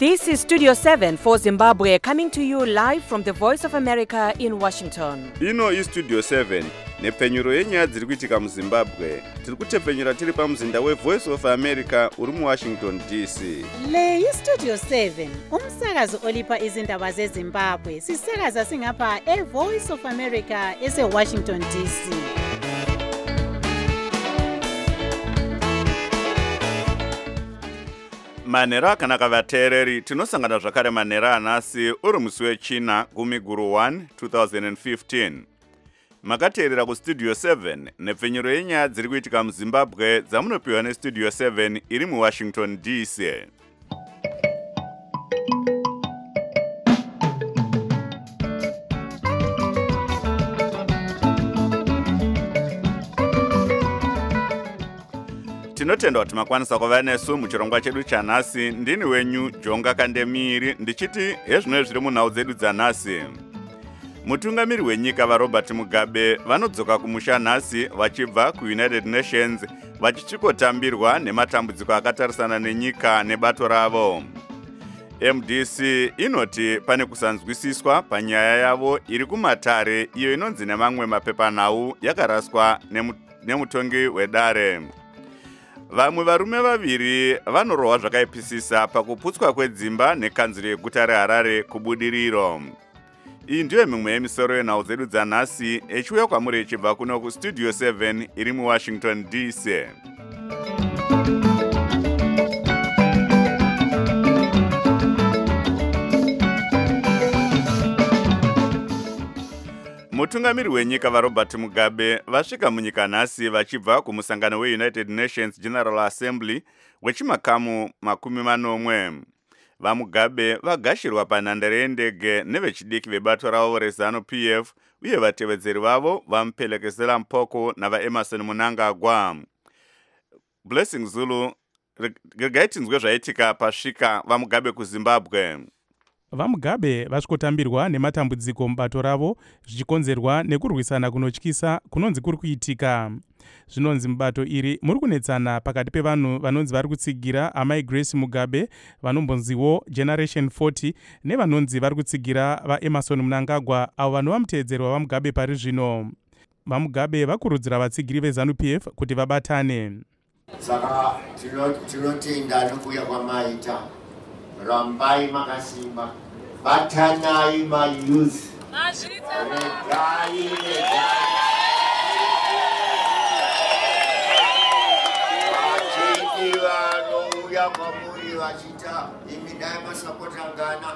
This is Studio 7 for Zimbabwe, coming to you live from the Voice of America in Washington. Ino is Studio 7, nepfenyuro yenyaya dziri kuitika muZimbabwe. Tiri kutepfenyura tiri pamuzinda weVoice of America uri muWashington DC. Le iStudio 7, umsakazo olipa izindaba zeZimbabwe. Sisakaza singapha eVoice of America eseWashington DC. Manera akanaka vateereri, tinosangana zvakare manera anhasi uri musi weChina 10/1 2015. Makateerera kuStudio 7 nepfenyuro yenyaya dziri kuitika muZimbabwe dzamunopiwa neStudio 7 iri muWashington DC. Tinotenda kuti makwanisa kuva nesu muchirongwa chedu chanhasi. Ndini wenyu Jonga Kandemiri ndichiti hezvino zviri munhau dzedu dzanhasi. Mutungamiri wenyika vaRobert Mugabe vanodzoka kumusha nhasi vachibva kuUnited Nations vachichikotambirwa nematambudziko akatarisana nenyika nebato ravo. MDC inoti pane kusanzwisiswa panyaya yavo iri kumatare iyo inonzi nemamwe mapepanhau yakaraswa nemutongi wedare. Vamwe varume vaviri vanorohwa zvakaipisisa pakuputswa kwedzimba nekanzuro yeguta reHarare kubudiriro. Iyi ndiyo mimwe yemisoro yenhau dzedu dzanhasi echiuya kwamuri echibva kuno kuStudio 7 iri muWashington DC. Mutungamiri wenyika vaRobert Mugabe vasvika munyika nhasi vachibva kumusangano weUnited Nations General Assembly wechimakamu 40. VaMugabe vagashirwa panhandare yendege nevechidiki vebato ravo reZANU-PF uye vatevedzeri vavo vamupelekezera Mpoko navaEmerson Mnangagwa. Blessing Zulu, regai tinzwe zvaitika pasvika vaMugabe kuZimbabwe. VaMugabe vasvikotambirwa nematambudziko mubato ravo zvichikonzerwa nekurwisana kunotyisa kunonzi kuri kuitika. Zvinonzi mubato iri muri kunetsana pakati pevanhu vanonzi vari kutsigira amai Grace Mugabe vanombonziwo Generation 40 nevanonzi vari kutsigira vaEmerson Mnangagwa avo vanhu vamuteedzeri waVaMugabe pari zvino. VaMugabe vakurudzira vatsigiri veZANU-PF kuti vabatane. Saka tinotenda nokuuya kwamaita. Rambai makasimba, batanai mayouth. Regai. Vachiti vanouya kwamuri vachita imidai masapotangana.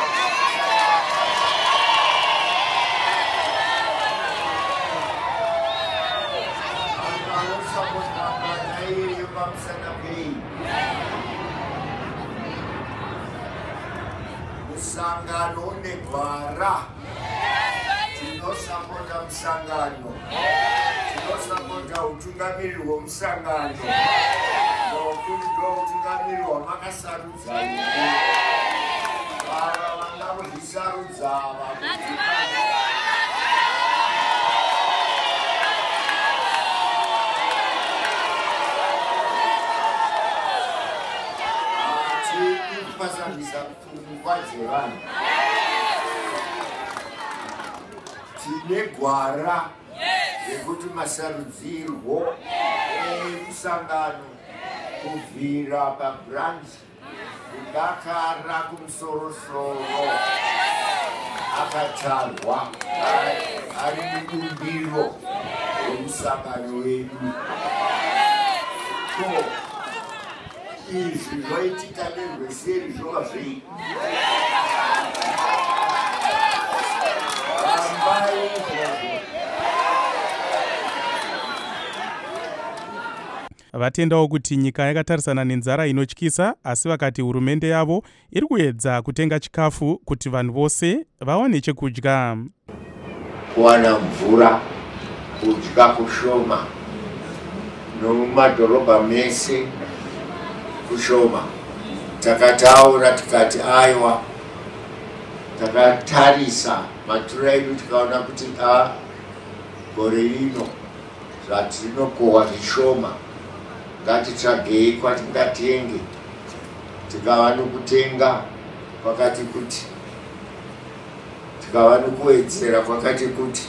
Vanosapotangana iri pamusana pei. Musangano negwara. Tinosapota musangano. Tinosapota utungamiri hwemusangano. Nokuti ndo utungamiri hwamakasarudza. Ava vanga kuzvisarudza kupasambisa pfungwa dzevanhu. Tine gwara rekuti masarudzirwo emusangano kubvira pabranch kudakara kumusoro-soro akatarwa ari mubumbiro remusangano wedu. Izvi zvoitika nerweseri zvova zvei. Vatendawo kuti nyika yakatarisana nenzara inotyisa, asi vakati hurumende yavo iri kuedza kutenga chikafu kuti vanhu vose vawane chekudya. Kuwana mvura, kudya kushoma, nomumadhorobha mese kushoma. Takataura tikati aiwa, takatarisa matura edu tikaona kuti gore ino zvatinokohwa zvishoma. Ngatitsvagei kwatingatenge tikava nokutenga kwakati kuti, tikava nokuwedzera kwakati kuti,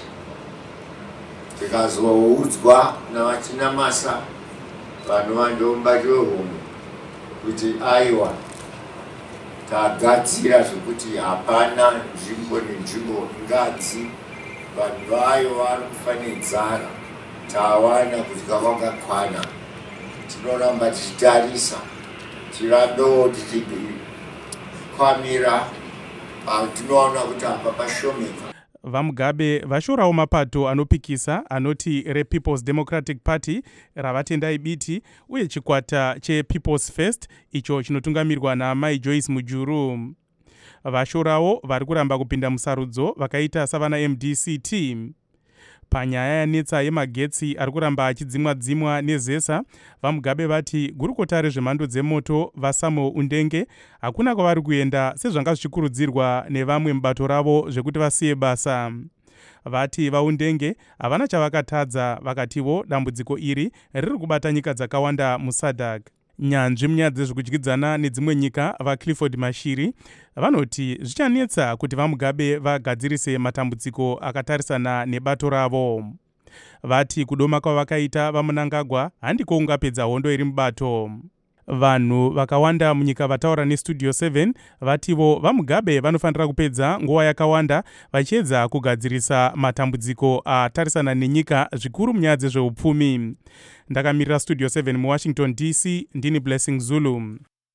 tikazoudzwa navachina masa vanhu vandomba chehomwe kuti aiwa tagadzira zvekuti hapana nzvimbo nenzvimbo ingadzi vanhu vayo vari kufanidzana, tawana kudya kwakakwana. Tinoramba tichitarisa, tirambewo tichikwamira, tinoona kuti apa pashomeka. VaMugabe vashorawo mapato anopikisa anoti rePeople's Democratic Party ravatendai biti uye chikwata chePeople's First icho chinotungamirwa naMai Joyce Mujuru. Vashorawo vari kuramba kupinda musarudzo vakaita savana MDC panyaya yanetsa yemagetsi ari kuramba achidzimwa nezesa. VaMugabe vati gurukota rezvemhando dzemoto vaSamuel Undenge hakuna kwavari kuenda sezvanga zvichikurudzirwa nevamwe mubato ravo zvekuti vasiye basa. Vati vaUndenge havana chavakatadza, vakativo dambudziko iri riri kubata nyika dzakawanda muSADC. Nyanzvi munyaya dzezvekudyidzana nedzimwe nyika vaClifford Mashiri vanoti zvichanetsa kuti vaMugabe vagadzirise matambudziko akatarisana nebato ravo. Vati kudoma kwavakaita vaMunangagwa handiko ungapedza hondo iri mubato. Vanhu vakawanda munyika vataura neStudio 7 vativo vaMugabe vanofanira kupedza nguva yakawanda vachiedza kugadzirisa matambudziko atarisana nenyika zvikuru munyaya dzezveupfumi. Ndakamirira Studio 7 muWashington DC, ndini Blessing Zulu.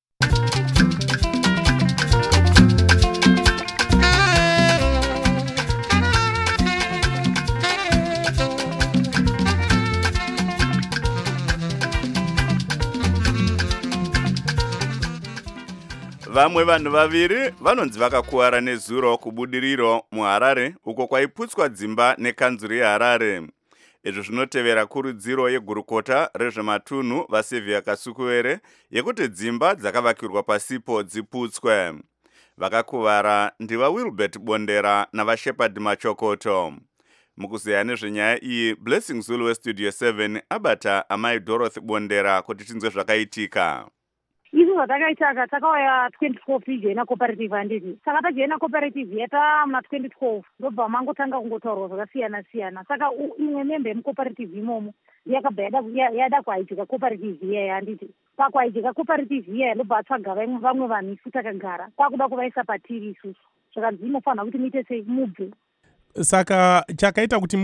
Vamwe vanhu vaviri vanonzi vakakuwara nezuro kubudiriro muHarare uko kwaiputswa dzimba nekanzuru yeHarare. Izvo zvinotevera kurudziro yegurukota rezvematunhu vaSevia Kasukuwere yekuti dzimba dzakavakirwa pasipo dziputswe. Vakakuvara ndivaWilbert Bondera navaShepherd Machokoto. Mukuzeya nezvenyaya iyi, Blessing Zulu weStudio 7 abata amai Dorothy Bondera kuti tinzwe zvakaitika. Izvo zvatakaita takauya 2012 tijoina cooperative handiti. Saka tajoina cooperative yata muna 2012 ndobva mangotanga kungotaurwa zvakasiyana siyana. Saka imwe membe yemucooperative imomo yakabva yada kuaitika cooperative iyaya handiti. Pakuaitika cooperative iyaya ndobva atsvaga vamwe vanhu isu takagara kwakuda kuvaisa patiri isusu. Zvakanzi inofanira kuti muite sei mubve. Saka chakaita kuti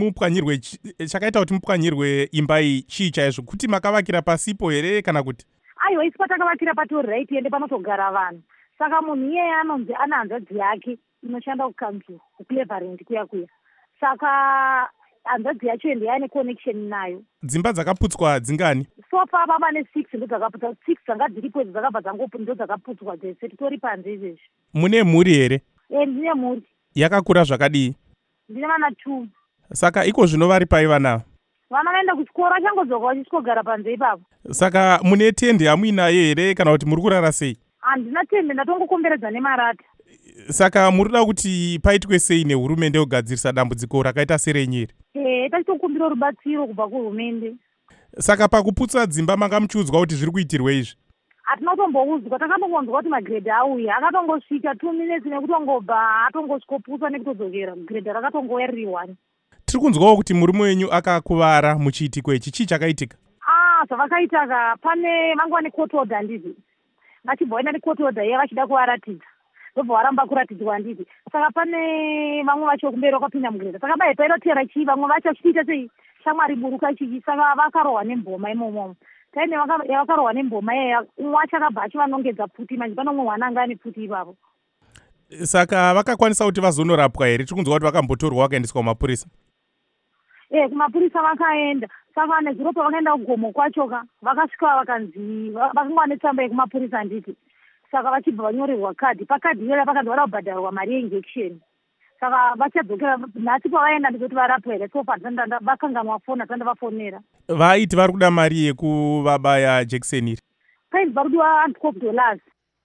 mupwanyirwe imba iyi chii chaizvo, kuti makavakira pasipo here kana kuti? Aiwa, isi patakavakira patori tiende panotogara vanhu. Saka munhu iyeye anonzi ana hanzvadzi yake inoshanda kukanzuru kuCleveland kuya. Saka hanzvadzi yacho ende yaane connection nayo. Dzimba dzakaputswa dzingani? So far baba ne6 ndo dzakaputswa, 6 dzanga dziripo dzakabva ndo dzakaputswa dzese, titori panze izvezvi. Mune mhuri here? Ndine mhuri. Yakakura zvakadii? Ndine vana 2. Saka iko zvino vari pai vana? Vana vaenda kuchikora, changodzoka vachitogara panze ipapo. Saka mune tende hamuinayo here kana kuti muri kurara sei? Handina tende, ndatongokomberedza nemarata. Saka murida kuti paitwe sei nehurumende kugadzirisa dambudziko rakaita serenyu here? Tachitokumbira rubatsiro kubva kuhurumende. Saka pakuputsa dzimba manga muchiudzwa kuti zviri kuitirwe izvi? Hatina kutomboudzwa, takambongonzwa kuti magredhi auya, akatongosvika 2 minutes nekutongobva atongosvikoputswa nekutodzokera, gredhi rakatongowerirwa. Tiri kunzwawo kuti murume wenyu akakuvara muchiitiko ichi, chii chakaitika? Zvavakaita pane vanga vane court order handiti. Vachibva vaenda necourt order iya vachida kuvaratidza. Ndobva varamba kuratidzwa handiti. Saka pane vamwe vacho kumberi vakapinda mugredha. Saka bai painotera chii, vamwe vacho vachiita sei shamwari buruka chii, saka vakarohwa nemboma imomo. Taine yavakarohwa nemboma iya, umwe wacho akabva achivanongedza pfuti, manje pano umwe mwana anga ane pfuti ipapo. Saka vakakwanisa kuti vazonorapwa here? Tiri kunzwa kuti vakambotorwa vakaendeswa kumapurisa? Kumapurisa vakaenda. Saka nezuro pavakaenda kugomo kwachoka vakasvika vakanzi vakanga netsamba yekumapurisa handiti. Saka vachibva vanyorerwa kadhi, pakadhi iyoyo pakanzi vada kubhadharwa mari yeinjection. Saka vachadzokera nhasi pavaenda ndikuti varapwa here, so vakanganwa fona tanda vafonera. Vaiti vari kuda mari yekuvabaya jekiseni iri? Painzi vari kudiwa $12.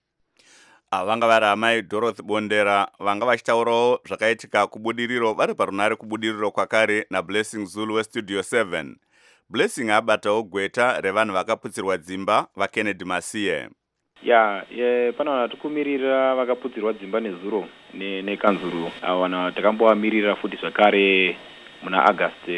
Vanga vari amai Dorothy Bondera vanga vachitaurawo zvakaitika kubudiriro vari parunare kubudiriro kwakare naBlessing Zulu weStudio 7. Blessing abatawo gweta revanhu vakaputsirwa dzimba vaKennedy Masiye. pana tikumirira vakaputsirwa dzimba nezuro nekanzuru avo takambovamirira futi zvakare muna August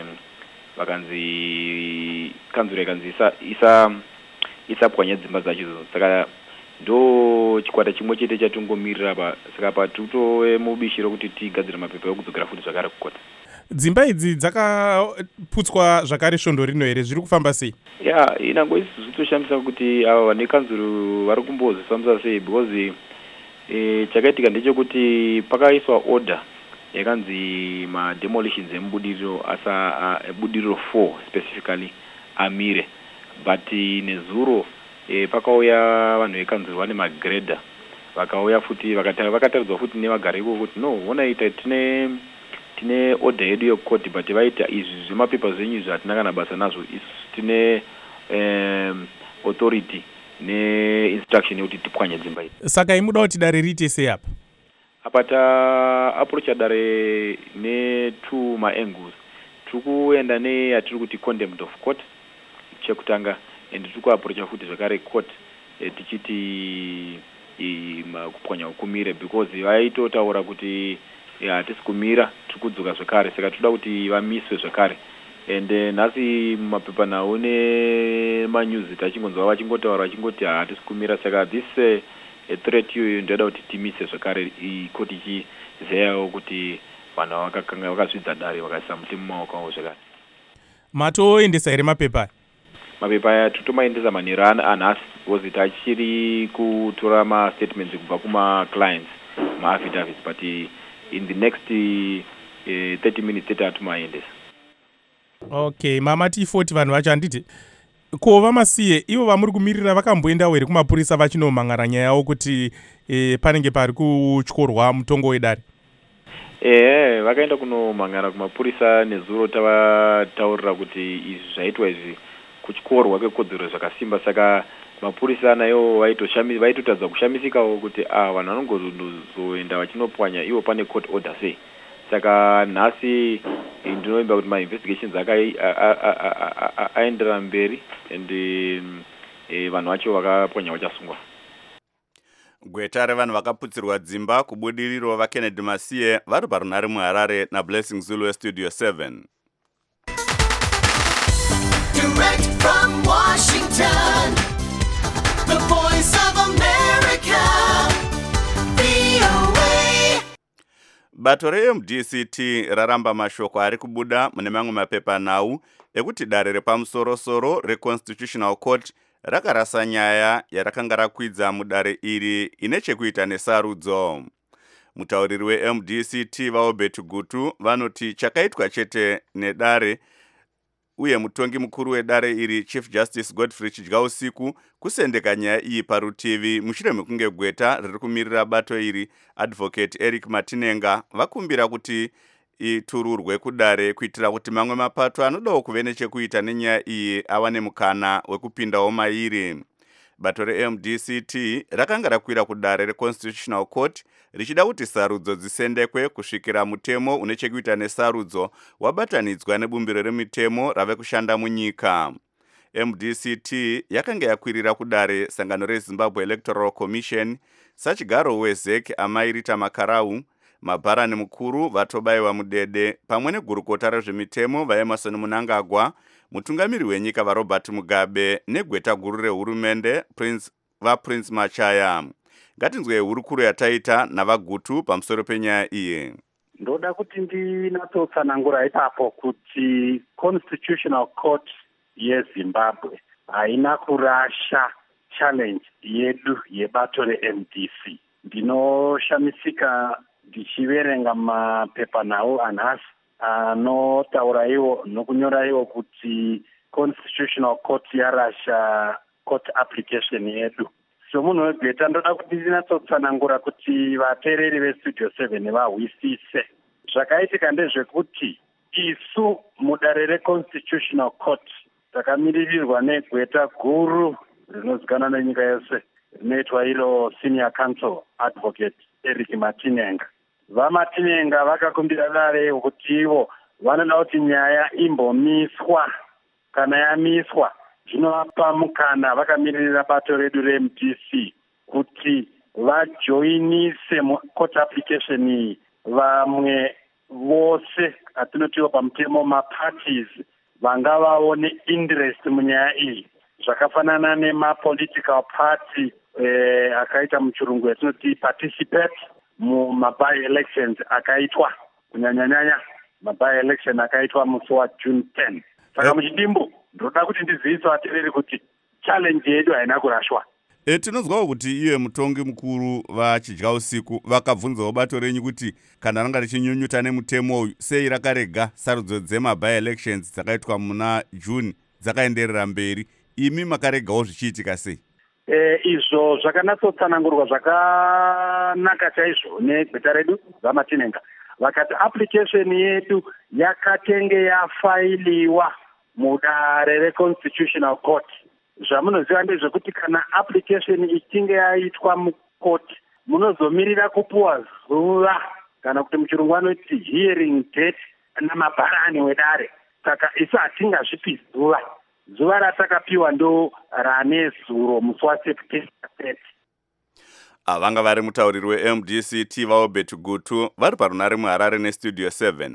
vakanzi kanzuru ikanzi isapwanya dzimba dzacho saka ndo chikwata chimwe chete chatungomirira saka patutove mubishi rokuti tigadzira mapepa ekudzokera futi zvakare kukota. Dzimba idzi dzakaputswa zvakare svondo rino here, zviri kufamba sei? Inango isi zvitoshamisa kuti ava vane kanzuru vari kumbozvifambisa sei because chakaitika ndechekuti pakaiswa order yakanzi mademolitions emubudiriro budiriro 4 specifically amire, but nezuro pakauya vanhu vekanzuru vane magredha vakauya futi vakataridzwa futi nevagari iko kuti no onaita tine order yedu yekoti but vaita izvi zvemapepa zvenyu zvatina kana basa nazvo tine authority ne-instruction yekuti tipwanye dzimba idzi. Saka imuda kuti dare riite sei apa? Apa ta-approacha dare ne-2 ma-angles. Tiri kuenda yatiri kuti contempt of court chekutanga, and tiri kuapproacha futi zvakare court tichiti kupwanya ukumire because vaitotaura kuti hatisi kumira, tiri kudzoka zvakare, saka toda kuti vamiswe zvakare. And nhasi mumapepa nawo nemanyuzi tachingonzwa vachingotaura vachingoti hatisi kumira, saka this threat iyoyo ndoda kuti timise zvakare ikoti ichizeyawo kuti vanhu vakazvidza dare vakaisa mutemo mumaoko avo zvakare. Matoendesa here mapepa? Mapepa aya totomaendesa manheru anhasi because tachiri kutora mastatements kubva kuma-clients ma-affidavits, but in the next 30 minutes tatomaendesa. Okay, mamati 40 vanhu vacho handiti ko vamasiye ivo vamuri kumirira vakamboendawo here kumapurisa vachinomhangara nyaya yavo kuti panenge pari kutyorwa mutongo wedare? Vakaenda kunomhangara kumapurisa nezuro tavataurira kuti izvi zvaitwa izvi kutyorwa kwekodzero zvakasimba, saka mapurisa nayo vaitotadza kushamisikawo kuti vanhu vanongozoenda vachinopwanya ivo pane court order sei. Saka nhasi ndinoimba kuti ma-investigations aenderera mberi and vanhu vacho vakapwanya vachasungwa. Gweta revanhu vakaputsirwa dzimba kubudiriro vaKennedy Masiye vari parunhare muHarare naBlessing Zulu weStudio 7. Direct from Washington, the voice of America, VOA. Bato reMDCT raramba mashoko ari kubuda mune mamwe mapepa nhau ekuti dare repamusoro-soro reConstitutional Court rakarasa nyaya yarakanga rakwidza mudare iri ine chekuita nesarudzo. Mutauriri weMDCT vaObert Gutu vanoti chakaitwa chete nedare uye mutongi mukuru wedare iri Chief Justice Godfrey Chidyausiku kusendeka nyaya iyi parutivi mushure mekunge gweta riri kumirira bato iri Advocate Eric Matinenga vakumbira kuti itururwe kudare kuitira kuti mamwe mapato anodawo kuve nechekuita nenyaya iyi awane mukana wekupindawo mairi. Bato reMDCT rakanga rakwira kudare reConstitutional Court richida kuti sarudzo dzisendekwe kusvikira mutemo une chekuita nesarudzo wabatanidzwa nebumbiro remitemo rave kushanda munyika. MDCT yakanga yakwirira kudare sangano reZimbabwe Electoral Commission sachigaro weZEC Amairita Makarau, mabharani mukuru vatobayiwa mudede pamwe negurukota rezvemitemo vaEmerson Mnangagwa, mutungamiri wenyika vaRobert Mugabe negweta guru rehurumende vaPrince Machaya. Ngatinzwe hurukuro yataita navaGutu pamusoro penyaya iyi. Ndoda kuti ndinatsotsanangura ipapo kuti Constitutional Court yeZimbabwe haina kurasha challenge yedu yebato reMDC. Ndinoshamisika ndichiverenga mapepa nawo anhasi anotaura iwo nokunyora iwo kuti Constitutional Court yarasha court application yedu. So munhu wegweta ndoda kuti ndinatsotsanangura kuti vateereri veStudio 7 vahwisise. Zvakaitika ndezvekuti isu mudare reConstitutional Court takamiririrwa negweta guru rinozikanwa nenyika yose rinoitwa iro Senior Counsel Advocate Eric Matinenga. VaMatinenga vakakumbira dare kuti ivo vanoda kuti nyaya imbomiswa. Kana yamiswa zvinovapa mukana vakamirira bato redu reMDC kuti vajoinise court application iyi vamwe vose atinotiwo pamutemo maparties vangavawo neinterest munyaya iyi zvakafanana nemapolitical party akaita muchirungu yatinoti participate mumaby elections akaitwa kunyanyanyanya maby election akaitwa musi waJune 10. Saka muchidimbu ndoda kuti ndizivise vateereri kuti challenge yedu haina kurashwa. Tinozwawo kuti iye mutongi mukuru vachidya usiku vakabvunzawo bato renyu kuti kana ranga richinyunyuta nemutemo uyu sei rakarega sarudzo dzemaby elections dzakaitwa muna June dzakaenderera mberi, imi makaregawo zvichiitika sei? Izvo zvakanatsotsanangurwa zvakanaka chaizvo negweta redu vaMatinenga. Vakati application yedu yakatenge yafailiwa mudare reConstitutional Court. Zvamunoziva ndezvekuti kana application ichinge yaitwa mukoti munozomirira kupuwa zuva kana kuti muchirungu vanoti hearing date namabharani wedare. Saka isu hatingazvipi zuva ratakapiwa ndo rane zuro musi waSeptember 30. Vanga vari mutauriri weMDC Tivao Betugutu vari parunare muHarare neStudio 7.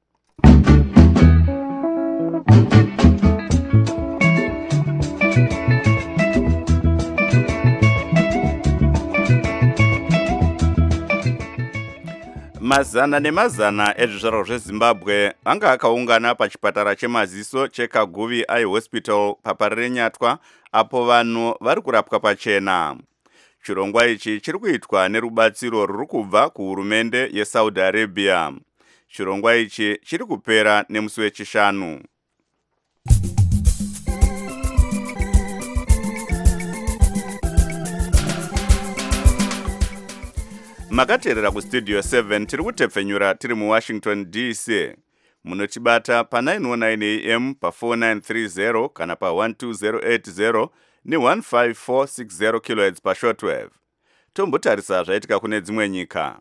Mazana nemazana ezvizvarwa zveZimbabwe anga akaungana pachipatara chemaziso cheKaguvi Eye Hospital paParenyatwa apo vanhu vari kurapwa pachena. Chirongwa ichi chiri kuitwa nerubatsiro ruri kubva kuhurumende yeSaudi Arabia. Chirongwa ichi chiri kupera nemusi wechishanu. Makateerera kuStudio 7 tiri kutepfenyura tiri muWashington DC. Munotibata pa919 AM pa4930 kana pa12080 ne15460 kHz pashortwave. Tombotarisa zvaitika kune dzimwe nyika.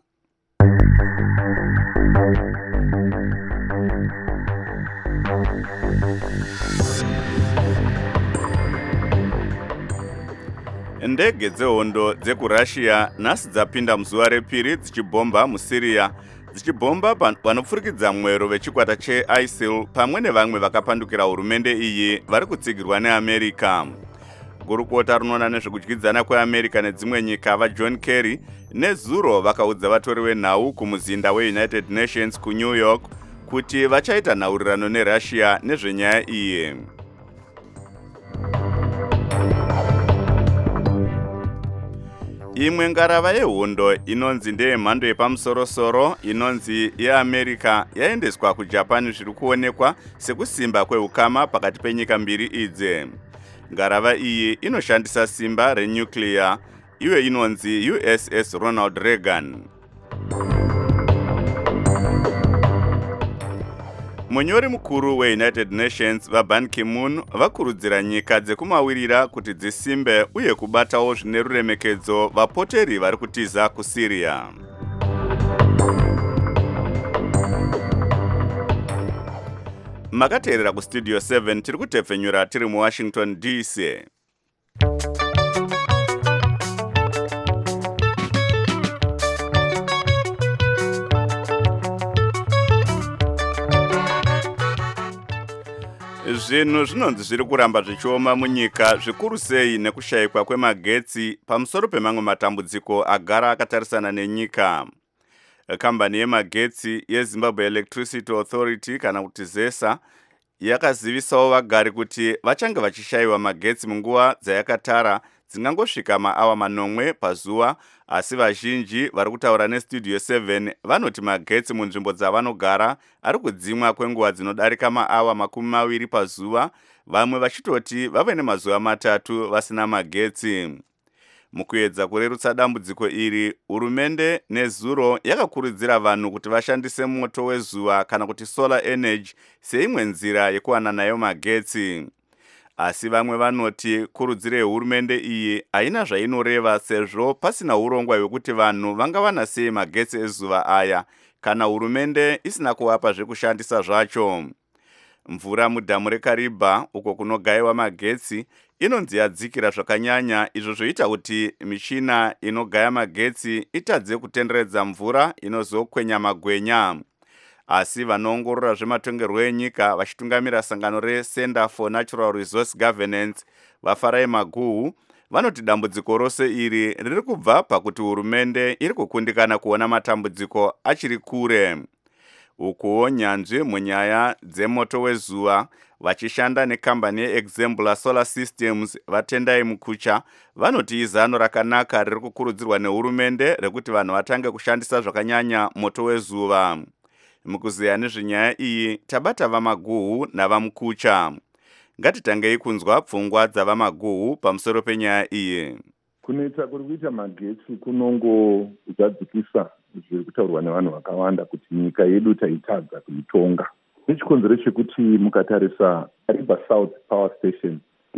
Ndege dzehondo dzekuRussia nhasi dzapinda muzuva repiri dzichibhomba muSyria, dzichibhomba vanopfurikidza mwero vechikwata cheISIL pamwe nevamwe vakapandukira hurumende iyi vari kutsigirwa neAmerica. Gurukota rinoona nezvekudyidzana kweAmerica nedzimwe nyika vaJohn Kerry nezuro vakaudza vatori venhau kumuzinda weUnited Nations kuNew York kuti vachaita nhaurirano neRussia nezvenyaya iyi. Imwe ngarava yehondo inonzi ndeyemhando yepamusoro-soro inonzi yeAmerica yaendeswa kuJapan zviri kuonekwa sekusimba kweukama pakati penyika mbiri idzi. Ngarava iyi inoshandisa simba renuclear, iwe inonzi USS Ronald Reagan. Munyori mukuru weUnited Nations vaBan Ki-moon vakurudzira nyika dzekumawirira kuti dzisimbe uye kubatawo zvine ruremekedzo vapoteri vari kutiza kuSyria. Makateerera kuStudio 7 tiri kutepfenyura tiri muWashington DC. Zvinhu zvinonzi zviri kuramba zvichioma munyika zvikuru sei nekushayikwa kwemagetsi pamusoro pemamwe matambudziko agara akatarisana nenyika. Kambani yemagetsi yeZimbabwe Electricity Authority kana kuti ZESA yakazivisawo vagari kuti vachange vachishayiwa magetsi munguva dzayakatara dzingangosvika maawa manomwe pazuva, asi vazhinji vari kutaura neStudio 7 vanoti magetsi munzvimbo dzavanogara ari kudzimwa kwenguva dzinodarika maawa 20 pazuva, vamwe vachitoti vave nemazuva 3 vasina magetsi. Mukuedza kurerutsa dambudziko iri, hurumende nezuro yakakurudzira vanhu kuti vashandise moto wezuva kana kuti solar energy seimwe nzira yekuwana nayo magetsi. Asi vamwe vanoti kurudziro yehurumende iyi haina zvainoreva sezvo pasina urongwa hwekuti vanhu vangawana sei magetsi ezuva aya kana hurumende isina kuvapa zvekushandisa zvacho. Mvura mudhamu reKariba uko kunogayiwa magetsi inonzi yadzikira zvakanyanya, izvo zvoita kuti michina inogaya magetsi itadze kutenderedza mvura inozokwenya magwenya. Asi vanoongorora zvematongerwo enyika vachitungamira sangano reCenter for Natural Resource Governance vaFarai Maguhu vanoti dambudziko rose iri riri kubva pakuti hurumende iri kukundikana kuona matambudziko achiri kure. Ukuwo nyanzvi munyaya dzemoto wezuva vachishanda nekambani yeExembla Solar Systems vaTendai Mukucha vanoti izano rakanaka riri kukurudzirwa nehurumende rekuti vanhu vatange kushandisa zvakanyanya moto wezuva. Mukuziya nezvenyaya iyi tabata vaMaguhu navaMukucha. Ngatitangei kunzwa pfungwa dzavaMaguhu pamusoro penyaya iyi. Kunoita kuri kuita magetsi kunongozadzikisa zviri kutaurwa nevanhu vakawanda kuti nyika yedu taitadza kuitonga. Nechikonzero chekuti mukatarisa Kariba South Power Station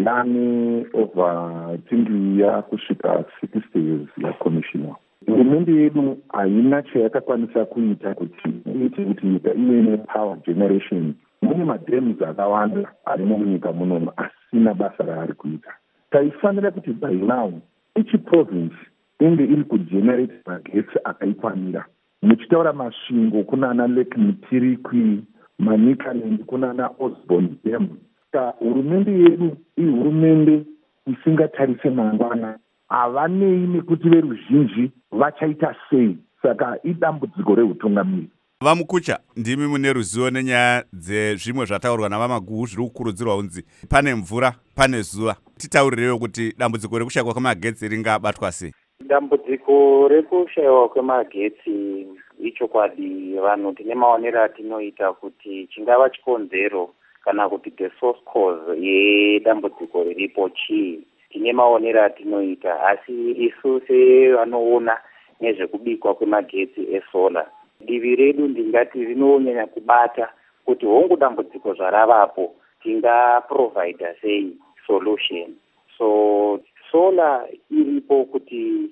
yane over 20 kusvika 60 years yakomishinwa. Hurumende yedu haina chayakakwanisa kuita kuti nyika ive nepower generation. Mune madams akawanda arimo munyika munomu asina basa raari kuita. Taifanira kuti by now each province inge iri kugenerate magetsi akaikwanira. Muchitaura masvingo kunana Lake Mutirikwi, Manicaland kunana Osborne Dam. Hurumende yedu ihurumende isingatarise mangwana. Havanei nekuti veruzhinji vachaita sei. Saka idambudziko reutungamiri. VaMukucha, ndimi mune ruzivo nenyaya dzezvimwe zvataurwa navaMaguhu zviri kukurudzirwa kunzi pane mvura, pane zuva. Titaurirewo kuti dambudziko rekushayikwa kwemagetsi ringabatwa sei? Dambudziko rekushayikwa kwemagetsi ichokwadi, vanhu tine maonero atinoita kuti chingava chikonzero kana kuti the source cause yedambudziko riripo chii. Tine maonero atinoita, asi isu sevanoona nezvekubikwa kwemagetsi esolar, divi redu ndingati rinonyanya kubata kuti hongu dambudziko zvaravapo tingaprovidha sei solution. So solar iripo kuti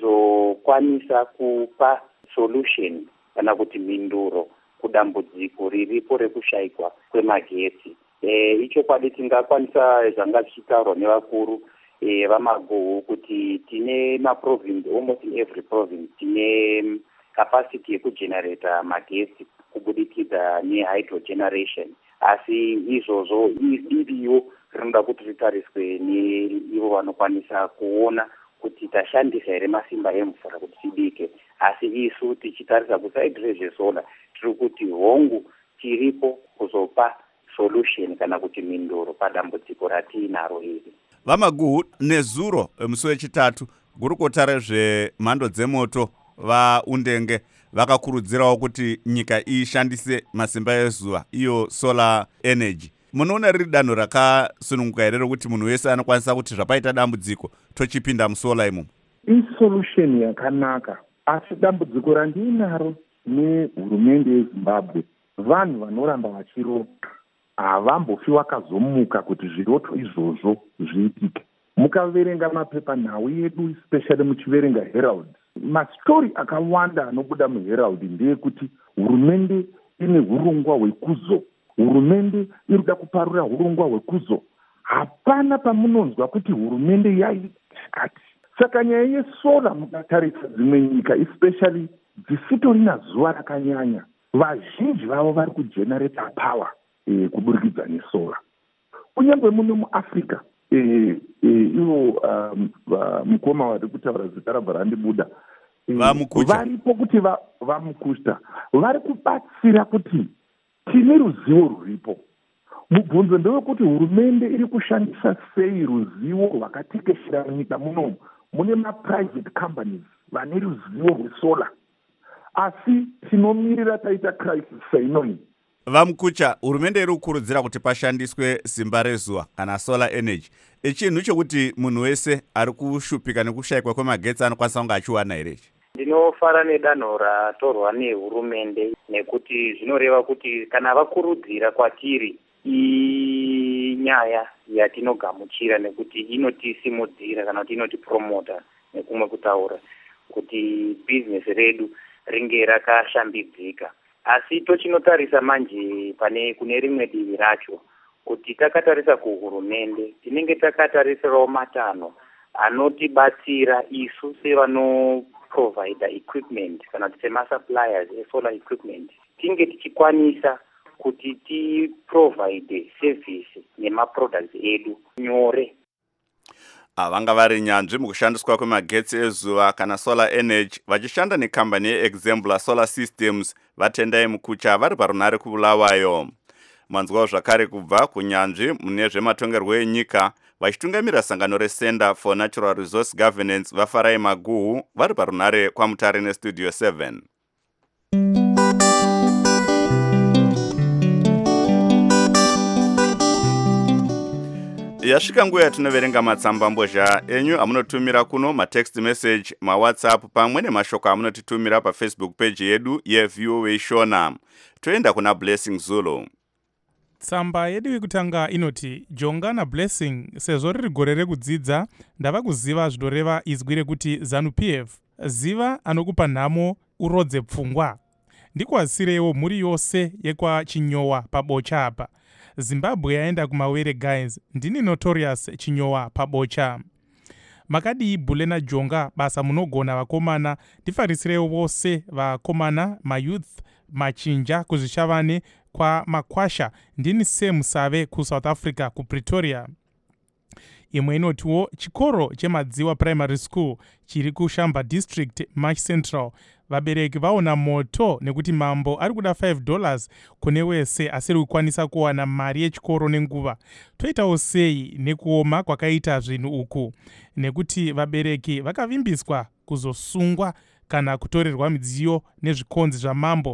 izokwanisa kupa solution kana kuti mhinduro kudambudziko riripo rekushayikwa kwemagetsi. Ichokwadi tingakwanisa zvanga zvichitaurwa nevakuru vaMaguhu kuti tine maprovince, almost in every province tine capacity yekugenerata magetsi kubudikidza nehydrogeneration. Asi izvozvo iriyo rinoda kuti ritariswe neivo vanokwanisa kuona kuti tashandisa here masimba emvura kuti tibike. Asi isu tichitarisa kusaidi rezvesolar tiri kuti hongu tiripo kuzopa solution kana kuti mhinduro padambudziko ratiinaro iri. VaMaguhu, nezuro musi wechitatu gurukota rezvemhando dzemoto vaUndenge vakakurudzirawo kuti nyika ishandise masimba ezuva, iyo solar energy. Munoona riri danho rakasununguka here rokuti munhu wese anokwanisa kuti zvapaita dambudziko tochipinda musolar imomo? Isolution yakanaka, asi dambudziko randinaro nehurumende yeZimbabwe, vanhu vanoramba vachiroka havambofi vakazomuka kuti zviroto izvozvo zviitike. Mukaverenga mapepanhau yedu, especially muchiverenga Herald, mastori akawanda anobuda muHerald ndeyekuti hurumende ine hurongwa hwekuzo, hurumende iri kuda kuparura hurongwa hwekuzo. Hapana pamunonzwa kuti hurumende yaikati. Saka nyaya yesolar mukatarisa dzimwe nyika, especially dzisitorina zuva rakanyanya, vazhinji vavo vari kugenerata power kuburikidza nesolar. Kunyange muno muAfrica, ivo mukoma vari kutaura zita rabva randibuda, varipo kuti vaMukucha vari kubatsira kuti tine ruzivo ruripo. Mubvunzo ndewekuti hurumende iri kushandisa sei ruzivo rwakatekeshera munyika munomu. Mune maprivate companies vane ruzivo rwesolar, asi tinomirira taita crisis sainoi. VaMukucha, hurumende iri kukurudzira kuti pashandiswe simba rezuva kana solar energy. Chinhu chokuti munhu wese ari kushupika nekushayikwa kwemagetsi anokwanisa kunge achiwana here? Ndinofara nedanho ratorwa nehurumende nekuti zvinoreva kuti kana vakurudzira kwatiri inyaya yatinogamuchira nekuti inotisimudzira kana kuti inotipromota nekumwe kutaura kuti business redu ringe rakashambidzika. asi tochinotarisa manje kune rimwe divi racho kuti takatarisa kuhurumende tinenge takatarisirawo matanho anotibatsira isu sevanoprovida equipment kana kuti semasuppliers esolar equipment tinge tichikwanisa kuti tiprovide service nemaproducts edu nyore. Vanga vari nyanzvi mukushandiswa kwemagetsi ezuva kana solar energy vachishanda nekambani yeExemplar Solar Systems vatendai mukucha vari parunare kuBulawayo. Manzwawo zvakare kubva kunyanzvi mune zvematongerwo enyika vachitungamira sangano reCenter for Natural Resource Governance vafarai Maguhu vari parunare kwaMutare neStudio 7. Yasvika nguva yatinoverenga matsamba mbozha enyu amunotumira kuno, matext message, mawhatsapp pamwe nemashoko amunotitumira paFacebook page yedu yeVOA Shona. Toenda kuna Blessing Zulu. Tsamba yedu yekutanga inoti Jonga na Blessing, sezvo riri gore rekudzidza ndava kuziva zvinoreva izwi rekuti ZANU-PF, ziva anokupa nhamo urodze pfungwa. Ndikwazisirewo mhuri yose yekwaChinyowa pabocha apa. Zimbabwe yaenda kumawere guys, ndini Notorious Chinyowa pabocha. Makadi Bulena Jonga basa munogona vakomana, ndifarisirewo vose vakomana, mayouth, machinja kuzvishavane kwa makwasha, ndini Musave kuSouth Africa kuPretoria. Imwe inotiwo chikoro chemadziwa primary school chiri kuShamba district March Central. Vabereki vaona moto nekuti mambo ari kuda $5 kune wese asiri kukwanisa kuwana mari yechikoro nenguva. Toitawo sei nekuoma kwakaita zvinhu uku, nekuti vabereki vakavimbiswa kuzosungwa kana kutorerwa midziyo nezvikonzi zvamambo.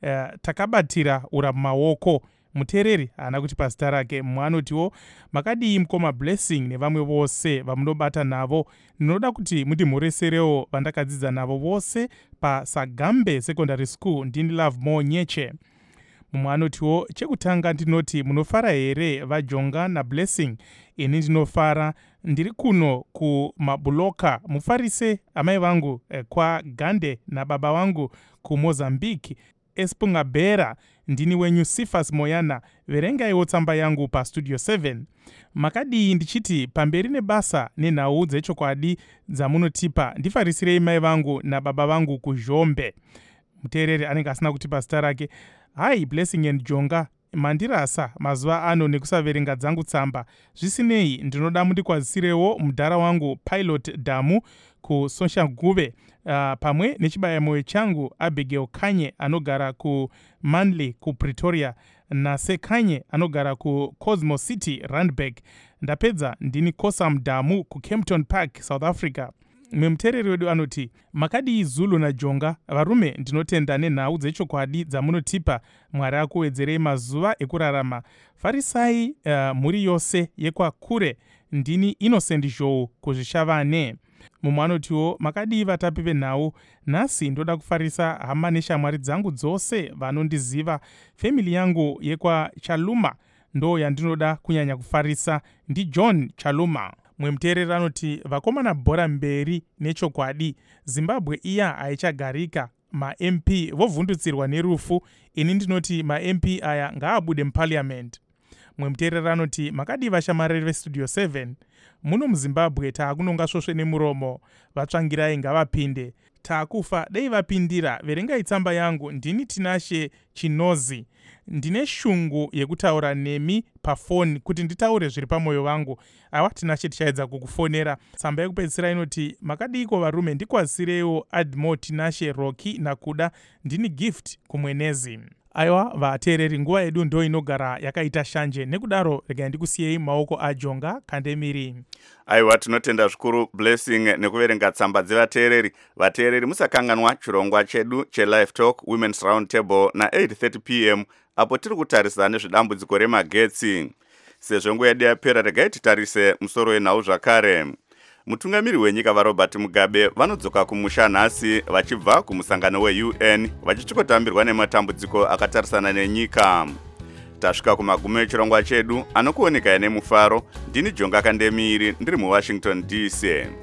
Takabatira ura mumaoko. Mutereri haana kuti pasita rake. Mwanotiwo makadii mukoma Blessing nevamwe vose vamunobata navo. Ndinoda kuti mundimhoreserewo vandakadzidza navo vose paSagambe Secondary School, ndini Love More Nyeche. Mumwe anotiwo chekutanga ndinoti munofara here vaJonga naBlessing? Ini ndinofara, ndiri kuno kuMabuloka. Mufarise amai vangu kwaGande nababa vangu kuMozambique. Espungabera, ndini wenyu Sifas Moyana. Verengaiwo tsamba yangu paStudio 7. Makadii ndichiti pamberi nebasa nenhau dzechokwadi dzamunotipa, ndifarisirei mai vangu nababa vangu kuZhombe. Mutereri anenge asina kutipa zita rake. Hai Blessing and Jonga, mandirasa mazuva ano nekusaverenga dzangu tsamba. Zvisinei, ndinoda mundikwazisirewo mudhara wangu Pilot Damu kuSoshanguve, pamwe nechibayamoyo changu Abigail Kanye anogara kuManly kuPretoria naSekanye anogara kuCosmo City Randburg. Ndapedza, ndini Kosam Damu kuKempton Park South Africa. Mutereri wedu anoti makadii Zulu naJonga, varume ndinotenda nenhau dzechokwadi dzamunotipa. Mwari akuwedzerei mazuva ekurarama. Farisai mhuri yose yekwakure, ndini Innocent Joe kuzvishavane. Mumwe anotiwo makadii vatapi venhau, nhasi ndoda kufarisa hama neshamwari dzangu dzose vanondiziva. Family yangu yekwaChaluma ndo yandinoda kunyanya kufarisa, ndiJohn Chaluma. Mutereri anoti vakomana bhora mberi nechokwadi, Zimbabwe iya haichagarika, ma-MP vovhundutsirwa nerufu. Ini ndinoti ma-MP aya ngaabude muParliament. Mutereri anoti makadii vashamwari veStudio 7, muno muZimbabwe taakunonga svosve nemuromo, vatsvangirai ngavapinde. Taakufa dei vapindira. Verengai tsamba yangu, ndini Tinashe Chinozi. Ndine shungu yekutaura nemi pafoni kuti nditaure zviri pamwoyo wangu. Aiwa Tinashe, tichaedza kukufonera. Tsamba yekupedzisira inoti makadiko varume, ndikwazisireiwo Admo Tinashe Rocky nakuda, ndini Gift kumwenezi. Aiwa vateereri, nguva yedu ndo inogara yakaita shanje, nekudaro regai ndikusiyei maoko aJonga Kandemiri. Aiwa tinotenda zvikuru Blessing nekuverenga tsamba dzevateereri. Vateereri musakanganwa chirongwa chedu cheLive Talk Women's Round Table na8:30 p.m. apo tiri kutarisa nezvedambudziko remagetsi. Sezvo nguva yedu yapera, regai titarise musoro wenhau zvakare. Mutungamiri wenyika vaRobert Mugabe vanodzoka kumusha nhasi vachibva kumusangano weUN vachichikotambirwa nematambudziko akatarisana nenyika. Tasvika kumagumo echirongwa chedu, anokuonekaya nemufaro. Ndini Jonga Kandemiri, ndiri muWashington DC.